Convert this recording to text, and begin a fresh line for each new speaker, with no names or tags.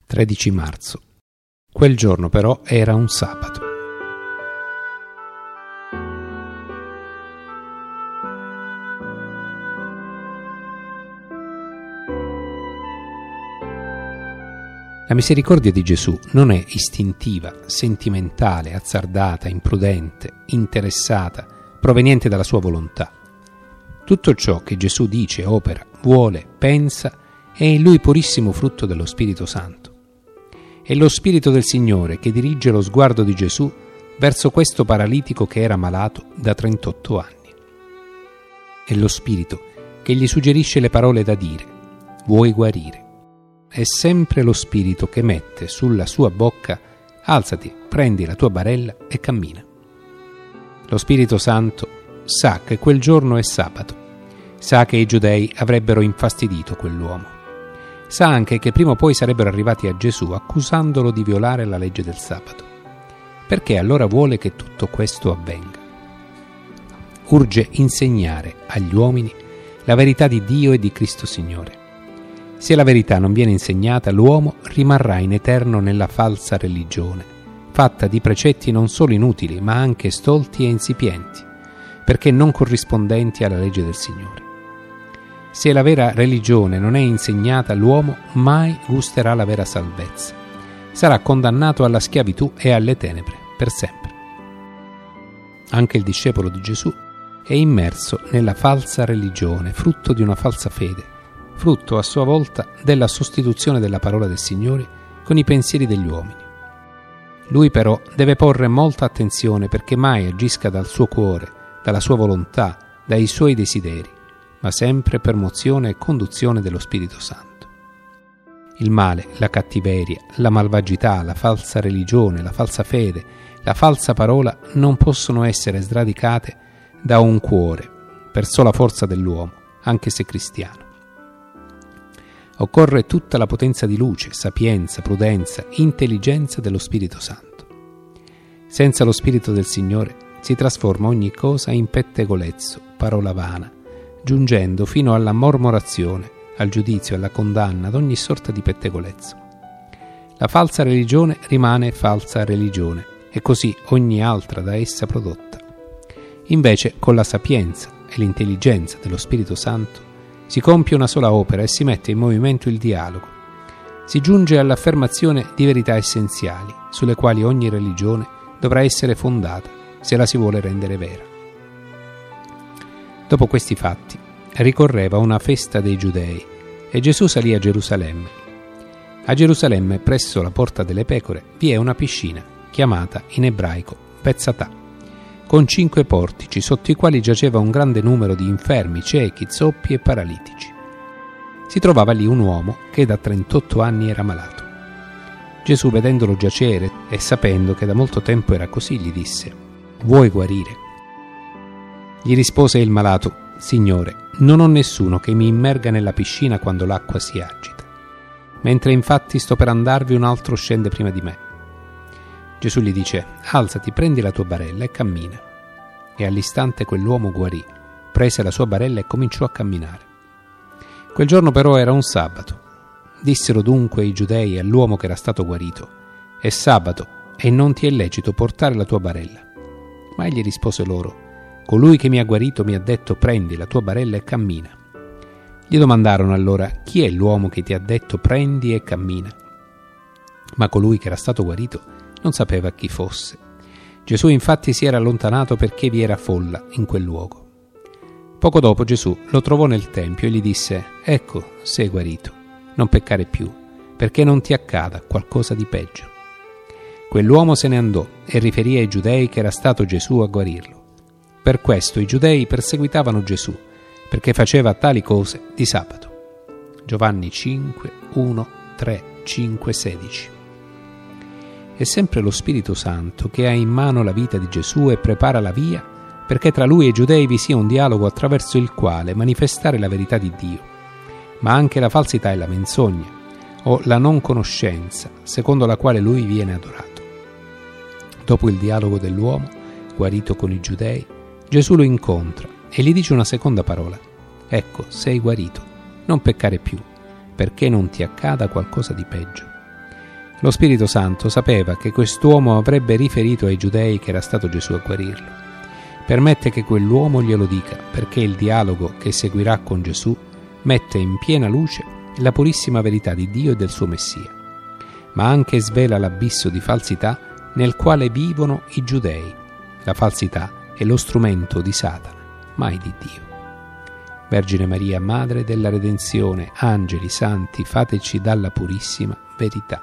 13 marzo. Quel giorno però era un sabato. La misericordia di Gesù non è istintiva, sentimentale, azzardata, imprudente, interessata, proveniente dalla sua volontà. Tutto ciò che Gesù dice, opera, vuole, pensa è in Lui purissimo frutto dello Spirito Santo. È lo Spirito del Signore che dirige lo sguardo di Gesù verso questo paralitico che era malato da 38 anni. È lo Spirito che gli suggerisce le parole da dire: vuoi guarire? È sempre lo Spirito che mette sulla sua bocca: alzati, prendi la tua barella e cammina. Lo Spirito Santo sa che quel giorno è sabato, sa che i giudei avrebbero infastidito quell'uomo, sa anche che prima o poi sarebbero arrivati a Gesù accusandolo di violare la legge del sabato. Perché allora vuole che tutto questo avvenga? Urge insegnare agli uomini la verità di Dio e di Cristo Signore. Se la verità non viene insegnata, l'uomo rimarrà in eterno nella falsa religione, fatta di precetti non solo inutili, ma anche stolti e insipienti, perché non corrispondenti alla legge del Signore. Se la vera religione non è insegnata, l'uomo mai gusterà la vera salvezza. Sarà condannato alla schiavitù e alle tenebre per sempre. Anche il discepolo di Gesù è immerso nella falsa religione, frutto di una falsa fede, frutto a sua volta della sostituzione della parola del Signore con i pensieri degli uomini. Lui però deve porre molta attenzione perché mai agisca dal suo cuore, dalla sua volontà, dai suoi desideri, ma sempre per mozione e conduzione dello Spirito Santo. Il male, la cattiveria, la malvagità, la falsa religione, la falsa fede, la falsa parola non possono essere sradicate da un cuore per sola forza dell'uomo, anche se cristiano. Occorre tutta la potenza di luce, sapienza, prudenza, intelligenza dello Spirito Santo. Senza lo Spirito del Signore si trasforma ogni cosa in pettegolezzo, parola vana, giungendo fino alla mormorazione, al giudizio, alla condanna, ad ogni sorta di pettegolezzo. La falsa religione rimane falsa religione e così ogni altra da essa prodotta. Invece, con la sapienza e l'intelligenza dello Spirito Santo si compie una sola opera e si mette in movimento il dialogo. Si giunge all'affermazione di verità essenziali, sulle quali ogni religione dovrà essere fondata se la si vuole rendere vera. Dopo questi fatti, ricorreva una festa dei Giudei e Gesù salì a Gerusalemme. A Gerusalemme, presso la Porta delle Pecore, vi è una piscina, chiamata in ebraico Betzatà, con 5 portici sotto i quali giaceva un grande numero di infermi, ciechi, zoppi e paralitici. Si trovava lì un uomo che da 38 anni era malato. Gesù, vedendolo giacere e sapendo che da molto tempo era così, gli disse: vuoi guarire? Gli rispose il malato: Signore, non ho nessuno che mi immerga nella piscina quando l'acqua si agita. Mentre infatti sto per andarvi, un altro scende prima di me. Gesù gli dice: alzati, prendi la tua barella e cammina. E all'istante quell'uomo guarì, prese la sua barella e cominciò a camminare. Quel giorno però era un sabato. Dissero dunque i giudei all'uomo che era stato guarito: è sabato e non ti è lecito portare la tua barella. Ma egli rispose loro: colui che mi ha guarito mi ha detto: prendi la tua barella e cammina. Gli domandarono allora: chi è l'uomo che ti ha detto prendi e cammina? Ma colui che era stato guarito non sapeva chi fosse. Gesù infatti si era allontanato perché vi era folla in quel luogo. Poco dopo Gesù lo trovò nel tempio e gli disse: ecco, sei guarito, non peccare più, perché non ti accada qualcosa di peggio. Quell'uomo se ne andò e riferì ai giudei che era stato Gesù a guarirlo. Per questo i giudei perseguitavano Gesù, perché faceva tali cose di sabato. Giovanni 5, 1, 3, 5, 16. È sempre lo Spirito Santo che ha in mano la vita di Gesù e prepara la via perché tra lui e i giudei vi sia un dialogo attraverso il quale manifestare la verità di Dio, ma anche la falsità e la menzogna, o la non conoscenza, secondo la quale lui viene adorato. Dopo il dialogo dell'uomo, guarito con i giudei, Gesù lo incontra e gli dice una seconda parola: ecco, sei guarito, non peccare più, perché non ti accada qualcosa di peggio. Lo Spirito Santo sapeva che quest'uomo avrebbe riferito ai giudei che era stato Gesù a guarirlo. Permette che quell'uomo glielo dica, perché il dialogo che seguirà con Gesù mette in piena luce la purissima verità di Dio e del suo Messia, ma anche svela l'abisso di falsità nel quale vivono i giudei. La falsità è lo strumento di Satana, mai di Dio. Vergine Maria, Madre della Redenzione, angeli, santi, fateci dalla purissima verità.